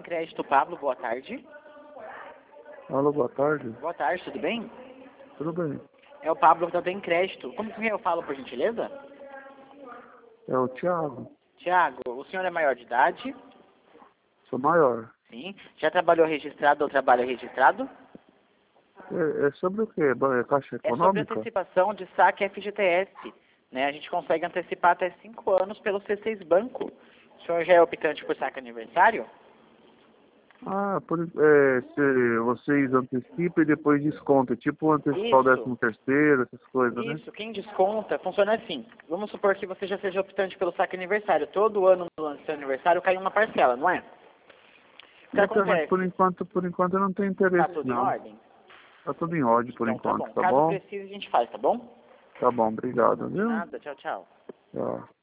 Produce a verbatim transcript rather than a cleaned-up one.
Crédito, Pablo, boa tarde. Alô, boa tarde. Boa tarde, tudo bem? Tudo bem? É o Pablo da Tem Crédito. Como que eu falo, por gentileza? É o Thiago. Tiago, o senhor é maior de idade? Sou maior. Sim. Já trabalhou registrado ou trabalha registrado? É, é sobre o quê? Ba- É Caixa É sobre Econômica? antecipação de saque F G T S. Né? A gente consegue antecipar até cinco anos pelo C seis Banco. O senhor já é optante por saque aniversário? Ah, por, é, se vocês antecipam e depois descontam. Tipo antecipar o Isso. décimo terceiro, essas coisas, né? Isso, quem desconta funciona assim. Vamos supor que você já seja optante pelo saque aniversário. Todo ano no seu aniversário cai uma parcela, não é? O que Então, mas acontece? por enquanto, por enquanto eu não tenho Tá interesse, tudo em não. ordem? Tá tudo em ordem por Então tá enquanto, bom. tá Caso bom? precise, a gente faz, tá bom? Tá bom, obrigado, De viu? nada, tchau, tchau. Tchau.